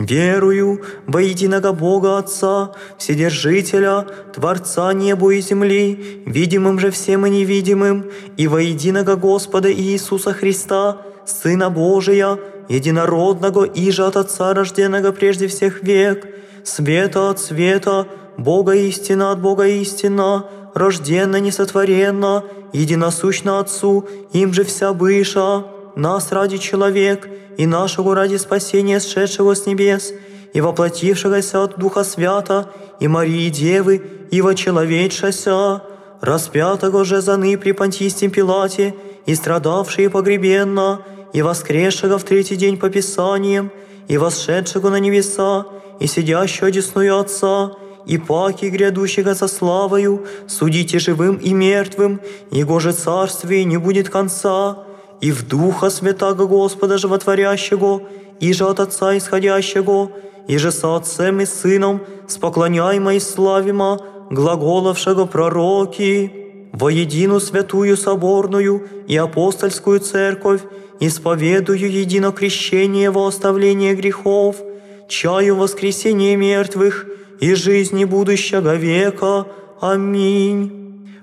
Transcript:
Верую во единого Бога Отца, Вседержителя, Творца неба и земли, видимым же всем и невидимым, и во единого Господа Иисуса Христа, Сына Божия, единородного, иже от Отца, рожденного прежде всех век, света от света, Бога истина от Бога истина, рожденно, несотворенно, единосущно Отцу, им же вся быша, нас ради человек, и нашего ради спасения сшедшего с небес, и воплотившегося от Духа Свята, и Марии Девы, и вочеловечшася, распятого же заны при Понтийском Пилате, и страдавшие погребенно, и воскресшего в третий день по Писаниям, и восшедшего на небеса, и сидящего одесную Отца, и паки грядущего со славою, судите живым и мертвым, Его же царствие не будет конца, и в Духа Святаго Господа Животворящего, и же от Отца исходящего, и же со Отцем и Сыном, споклоняемо и славимо, глаголовшего пророки, во едину святую соборную и апостольскую церковь, исповедую едино крещение во оставление грехов, чаю воскресения мертвых и жизни будущего века. Аминь.